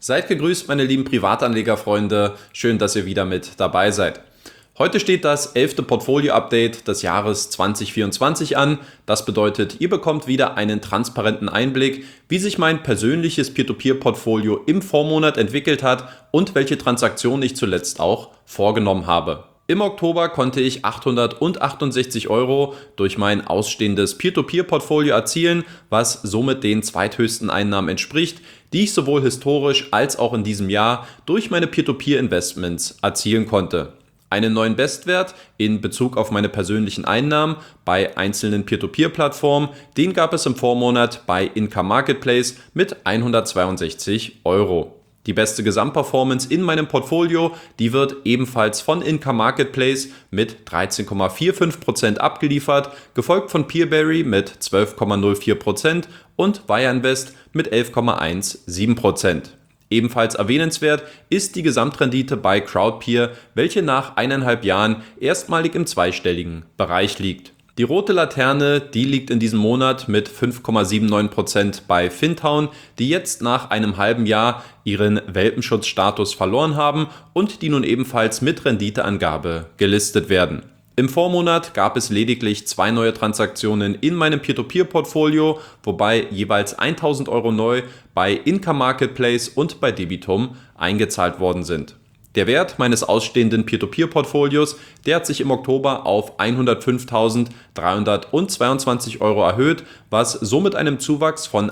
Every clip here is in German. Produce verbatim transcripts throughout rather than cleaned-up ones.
Seid gegrüßt, meine lieben Privatanlegerfreunde. Schön, dass ihr wieder mit dabei seid. Heute steht das elfte Portfolio-Update des Jahres zwanzig vierundzwanzig an. Das bedeutet, ihr bekommt wieder einen transparenten Einblick, wie sich mein persönliches Peer-to-Peer-Portfolio im Vormonat entwickelt hat und welche Transaktionen ich zuletzt auch vorgenommen habe. Im Oktober konnte ich achthundertachtundsechzig Euro durch mein ausstehendes Peer-to-Peer-Portfolio erzielen, was somit den zweithöchsten Einnahmen entspricht, die ich sowohl historisch als auch in diesem Jahr durch meine Peer-to-Peer-Investments erzielen konnte. Einen neuen Bestwert in Bezug auf meine persönlichen Einnahmen bei einzelnen Peer-to-Peer-Plattformen, den gab es im Vormonat bei Income Marketplace mit hundertzweiundsechzig Euro. Die beste Gesamtperformance in meinem Portfolio, die wird ebenfalls von Income Marketplace mit dreizehn Komma fünfundvierzig Prozent abgeliefert, gefolgt von Peerberry mit zwölf Komma null vier Prozent und Wireinvest mit elf Komma siebzehn Prozent. Ebenfalls erwähnenswert ist die Gesamtrendite bei Crowdpeer, welche nach eineinhalb Jahren erstmalig im zweistelligen Bereich liegt. Die rote Laterne, die liegt in diesem Monat mit fünf Komma neunundsiebzig Prozent bei Fintown, die jetzt nach einem halben Jahr ihren Welpenschutzstatus verloren haben und die nun ebenfalls mit Renditeangabe gelistet werden. Im Vormonat gab es lediglich zwei neue Transaktionen in meinem Peer-to-Peer-Portfolio, wobei jeweils tausend Euro neu bei Income Marketplace und bei Debitum eingezahlt worden sind. Der Wert meines ausstehenden Peer-to-Peer-Portfolios, der hat sich im Oktober auf hundertfünftausenddreihundertzweiundzwanzig Euro erhöht, was somit einem Zuwachs von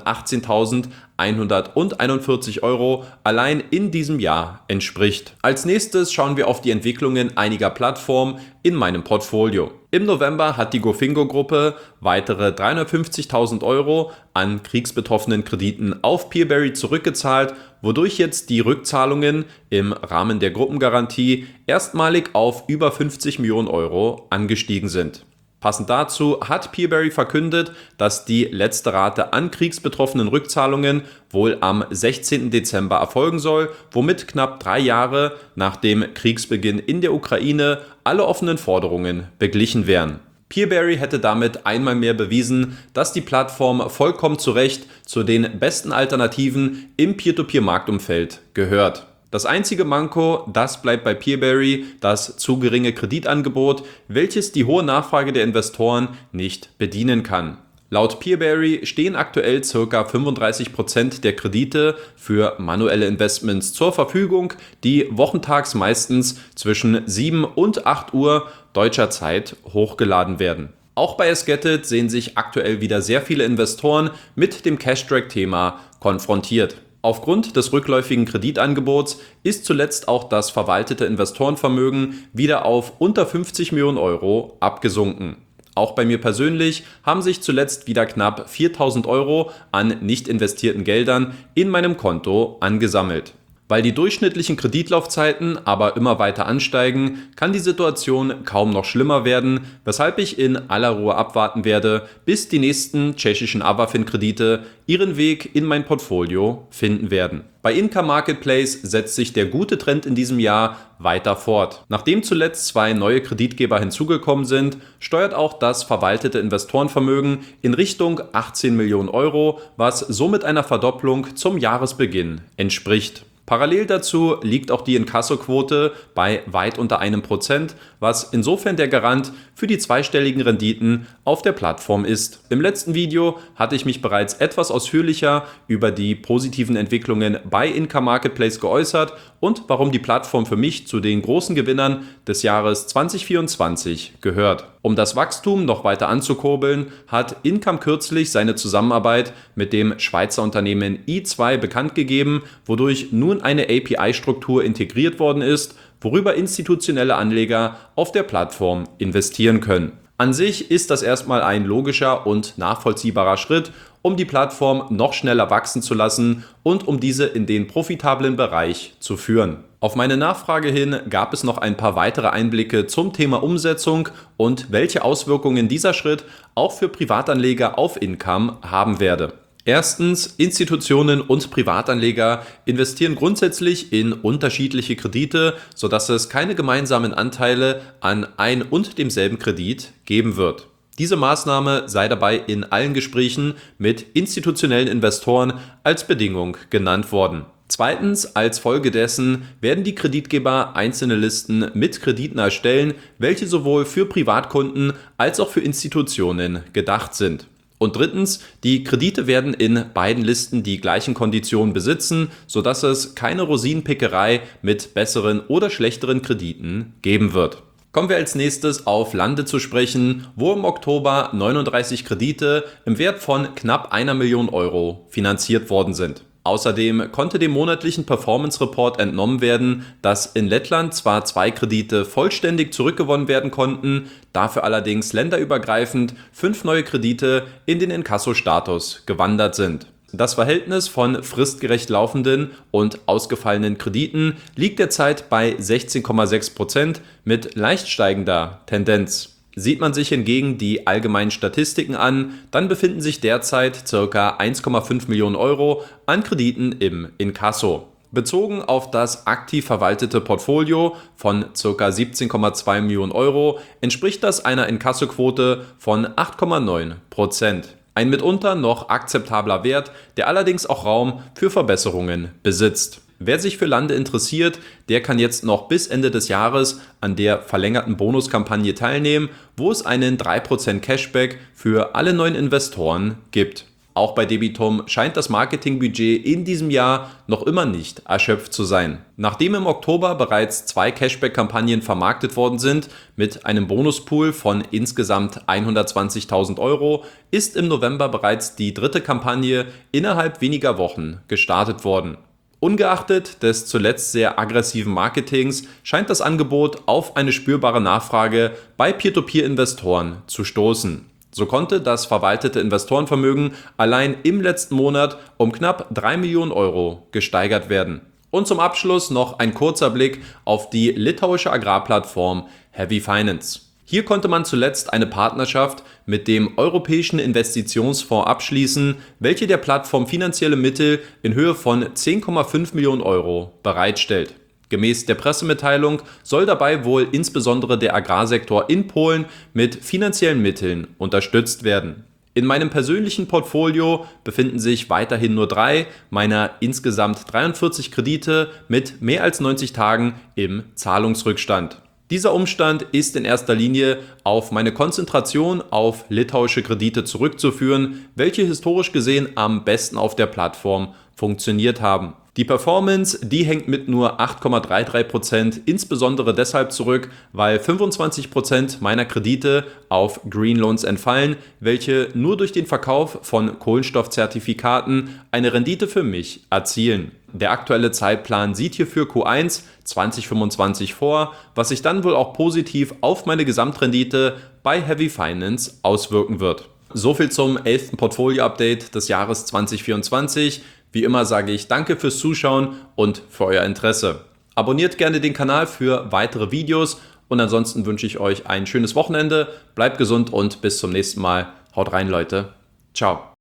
achtzehntausendeinhunderteinundvierzig Euro allein in diesem Jahr entspricht. Als nächstes schauen wir auf die Entwicklungen einiger Plattformen in meinem Portfolio. Im November hat die Gofingo-Gruppe weitere dreihundertfünfzigtausend Euro an kriegsbetroffenen Krediten auf Peerberry zurückgezahlt, wodurch jetzt die Rückzahlungen im Rahmen der Gruppengarantie erstmalig auf über fünfzig Millionen Euro angestiegen sind. Passend dazu hat Peerberry verkündet, dass die letzte Rate an kriegsbetroffenen Rückzahlungen wohl am sechzehnten Dezember erfolgen soll, womit knapp drei Jahre nach dem Kriegsbeginn in der Ukraine alle offenen Forderungen beglichen wären. Peerberry hätte damit einmal mehr bewiesen, dass die Plattform vollkommen zu Recht zu den besten Alternativen im Peer-to-Peer-Marktumfeld gehört. Das einzige Manko, das bleibt bei Peerberry, das zu geringe Kreditangebot, welches die hohe Nachfrage der Investoren nicht bedienen kann. Laut Peerberry stehen aktuell ca. fünfunddreißig Prozent der Kredite für manuelle Investments zur Verfügung, die wochentags meistens zwischen sieben und acht Uhr deutscher Zeit hochgeladen werden. Auch bei Esgetit sehen sich aktuell wieder sehr viele Investoren mit dem Cash-Drag-Thema konfrontiert. Aufgrund des rückläufigen Kreditangebots ist zuletzt auch das verwaltete Investorenvermögen wieder auf unter fünfzig Millionen Euro abgesunken. Auch bei mir persönlich haben sich zuletzt wieder knapp viertausend Euro an nicht investierten Geldern in meinem Konto angesammelt. Weil die durchschnittlichen Kreditlaufzeiten aber immer weiter ansteigen, kann die Situation kaum noch schlimmer werden, weshalb ich in aller Ruhe abwarten werde, bis die nächsten tschechischen Avafin-Kredite ihren Weg in mein Portfolio finden werden. Bei Income Marketplace setzt sich der gute Trend in diesem Jahr weiter fort. Nachdem zuletzt zwei neue Kreditgeber hinzugekommen sind, steuert auch das verwaltete Investorenvermögen in Richtung achtzehn Millionen Euro, was somit einer Verdopplung zum Jahresbeginn entspricht. Parallel dazu liegt auch die Inkassoquote bei weit unter einem Prozent, was insofern der Garant für die zweistelligen Renditen auf der Plattform ist. Im letzten Video hatte ich mich bereits etwas ausführlicher über die positiven Entwicklungen bei Income Marketplace geäußert und warum die Plattform für mich zu den großen Gewinnern des Jahres zwanzig vierundzwanzig gehört. Um das Wachstum noch weiter anzukurbeln, hat Income kürzlich seine Zusammenarbeit mit dem Schweizer Unternehmen i zwei bekannt gegeben, wodurch nun eine A P I-Struktur integriert worden ist, worüber institutionelle Anleger auf der Plattform investieren können. An sich ist das erstmal ein logischer und nachvollziehbarer Schritt, um die Plattform noch schneller wachsen zu lassen und um diese in den profitablen Bereich zu führen. Auf meine Nachfrage hin gab es noch ein paar weitere Einblicke zum Thema Umsetzung und welche Auswirkungen dieser Schritt auch für Privatanleger auf Income haben werde. Erstens, Institutionen und Privatanleger investieren grundsätzlich in unterschiedliche Kredite, sodass es keine gemeinsamen Anteile an ein und demselben Kredit geben wird. Diese Maßnahme sei dabei in allen Gesprächen mit institutionellen Investoren als Bedingung genannt worden. Zweitens, als Folge dessen werden die Kreditgeber einzelne Listen mit Krediten erstellen, welche sowohl für Privatkunden als auch für Institutionen gedacht sind. Und drittens, die Kredite werden in beiden Listen die gleichen Konditionen besitzen, sodass es keine Rosinenpickerei mit besseren oder schlechteren Krediten geben wird. Kommen wir als nächstes auf Lande zu sprechen, wo im Oktober neununddreißig Kredite im Wert von knapp einer Million Euro finanziert worden sind. Außerdem konnte dem monatlichen Performance Report entnommen werden, dass in Lettland zwar zwei Kredite vollständig zurückgewonnen werden konnten, dafür allerdings länderübergreifend fünf neue Kredite in den Inkasso-Status gewandert sind. Das Verhältnis von fristgerecht laufenden und ausgefallenen Krediten liegt derzeit bei sechzehn Komma sechs Prozent mit leicht steigender Tendenz. Sieht man sich hingegen die allgemeinen Statistiken an, dann befinden sich derzeit ca. eins Komma fünf Millionen Euro an Krediten im Inkasso. Bezogen auf das aktiv verwaltete Portfolio von ca. siebzehn Komma zwei Millionen Euro entspricht das einer Inkassoquote von acht Komma neun Prozent. Ein mitunter noch akzeptabler Wert, der allerdings auch Raum für Verbesserungen besitzt. Wer sich für Lande interessiert, der kann jetzt noch bis Ende des Jahres an der verlängerten Bonuskampagne teilnehmen, wo es einen drei Prozent Cashback für alle neuen Investoren gibt. Auch bei Debitum scheint das Marketingbudget in diesem Jahr noch immer nicht erschöpft zu sein. Nachdem im Oktober bereits zwei Cashback-Kampagnen vermarktet worden sind, mit einem Bonuspool von insgesamt hundertzwanzigtausend Euro, ist im November bereits die dritte Kampagne innerhalb weniger Wochen gestartet worden. Ungeachtet des zuletzt sehr aggressiven Marketings scheint das Angebot auf eine spürbare Nachfrage bei Peer-to-Peer-Investoren zu stoßen. So konnte das verwaltete Investorenvermögen allein im letzten Monat um knapp drei Millionen Euro gesteigert werden. Und zum Abschluss noch ein kurzer Blick auf die litauische Agrarplattform Heavy Finance. Hier konnte man zuletzt eine Partnerschaft mit dem Europäischen Investitionsfonds abschließen, welche der Plattform finanzielle Mittel in Höhe von zehn Komma fünf Millionen Euro bereitstellt. Gemäß der Pressemitteilung soll dabei wohl insbesondere der Agrarsektor in Polen mit finanziellen Mitteln unterstützt werden. In meinem persönlichen Portfolio befinden sich weiterhin nur drei meiner insgesamt dreiundvierzig Kredite mit mehr als neunzig Tagen im Zahlungsrückstand. Dieser Umstand ist in erster Linie auf meine Konzentration auf litauische Kredite zurückzuführen, welche historisch gesehen am besten auf der Plattform funktioniert haben. Die Performance, die hängt mit nur acht Komma dreiunddreißig Prozent insbesondere deshalb zurück, weil fünfundzwanzig Prozent meiner Kredite auf Green Loans entfallen, welche nur durch den Verkauf von Kohlenstoffzertifikaten eine Rendite für mich erzielen. Der aktuelle Zeitplan sieht hier für Q eins zwanzig fünfundzwanzig vor, was sich dann wohl auch positiv auf meine Gesamtrendite bei Heavy Finance auswirken wird. Soviel zum elften Portfolio-Update des Jahres zwanzig vierundzwanzig. Wie immer sage ich danke fürs Zuschauen und für euer Interesse. Abonniert gerne den Kanal für weitere Videos und ansonsten wünsche ich euch ein schönes Wochenende, bleibt gesund und bis zum nächsten Mal. Haut rein, Leute. Ciao.